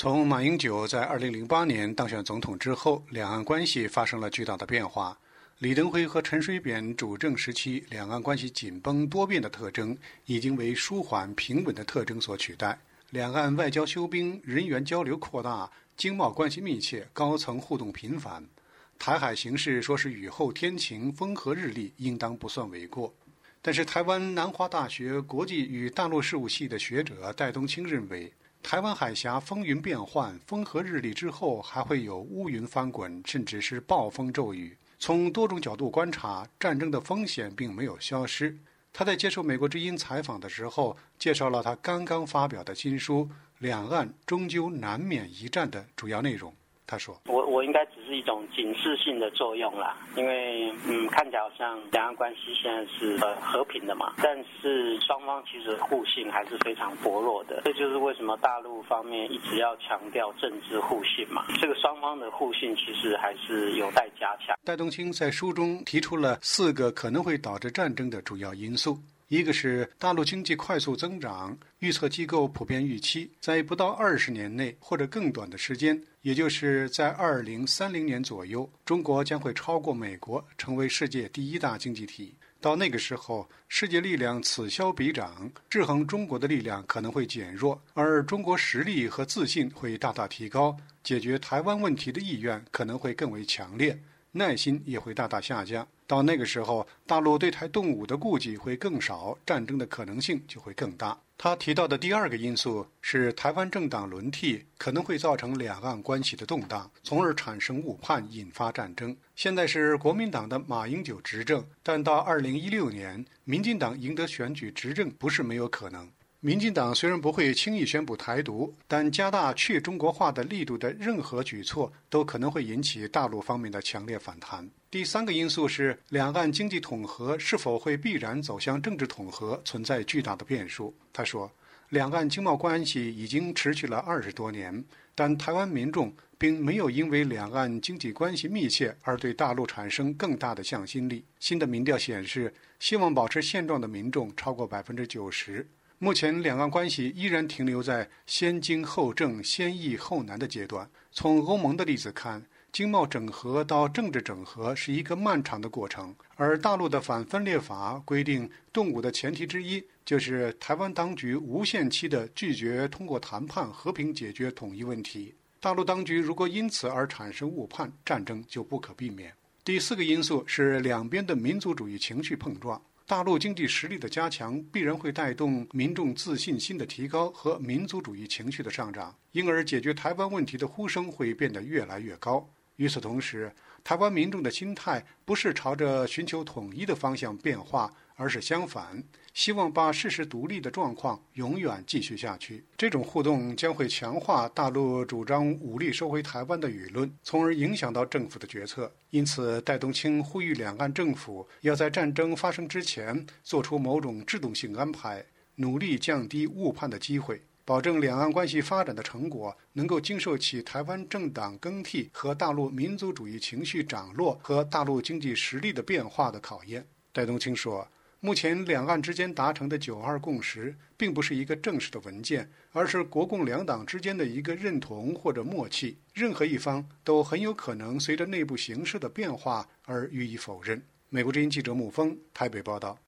从马英九在2008年当选总统之后，两岸关系发生了巨大的变化。李登辉和陈水扁主政时期，两岸关系紧绷多变的特征已经为舒缓平稳的特征所取代。两岸外交休兵，人员交流扩大，经贸关系密切，高层互动频繁。台海形势说是雨后天晴，风和日丽，应当不算为过。但是台湾南华大学国际与大陆事务系的学者戴东青认为，台湾海峡风云变幻，风和日丽之后还会有乌云翻滚，甚至是暴风骤雨。从多种角度观察，战争的风险并没有消失。他在接受美国之音采访的时候，介绍了他刚刚发表的新书《两岸终究难免一战》的主要内容。他说： 我应该只是一种警示性的作用啦，因为看起来好像两岸关系现在是和平的嘛，但是双方其实互信还是非常薄弱的，这就是为什么大陆方面一直要强调政治互信嘛，这个双方的互信其实还是有待加强。 戴东青在书中提出了4个可能会导致战争的主要因素。一个是大陆经济快速增长，预测机构普遍预期，在不到20年内或者更短的时间，也就是在2030年左右，中国将会超过美国，成为世界第1大经济体。到那个时候，世界力量此消彼长，制衡中国的力量可能会减弱，而中国实力和自信会大大提高，解决台湾问题的意愿可能会更为强烈，耐心也会大大下降。到那个时候，大陆对台动武的顾忌会更少，战争的可能性就会更大。他提到的第2个因素是台湾政党轮替可能会造成两岸关系的动荡，从而产生误判，引发战争。现在是国民党的马英九执政，但到2016年，民进党赢得选举执政不是没有可能。民进党虽然不会轻易宣布台独，但加大去中国化的力度的任何举措都可能会引起大陆方面的强烈反弹。第3个因素是两岸经济统合是否会必然走向政治统合，存在巨大的变数。他说，两岸经贸关系已经持续了20多年，但台湾民众并没有因为两岸经济关系密切而对大陆产生更大的向心力。新的民调显示，希望保持现状的民众超过90%。目前两岸关系依然停留在先经后政、先易后难的阶段。从欧盟的例子看，经贸整合到政治整合是一个漫长的过程，而大陆的反分裂法规定，动武的前提之一就是台湾当局无限期地拒绝通过谈判和平解决统一问题。大陆当局如果因此而产生误判，战争就不可避免。第4个因素是两边的民族主义情绪碰撞。大陆经济实力的加强必然会带动民众自信心的提高和民族主义情绪的上涨，因而解决台湾问题的呼声会变得越来越高。与此同时，台湾民众的心态不是朝着寻求统一的方向变化，而是相反，希望把事实独立的状况永远继续下去。这种互动将会强化大陆主张武力收回台湾的舆论，从而影响到政府的决策。因此，戴东青呼吁两岸政府要在战争发生之前做出某种制动性安排，努力降低误判的机会，保证两岸关系发展的成果能够经受起台湾政党更替和大陆民族主义情绪涨落和大陆经济实力的变化的考验。戴东青说，目前两岸之间达成的9·2共识并不是一个正式的文件，而是国共两党之间的一个认同或者默契，任何一方都很有可能随着内部形势的变化而予以否认。美国之音记者穆峰台北报道。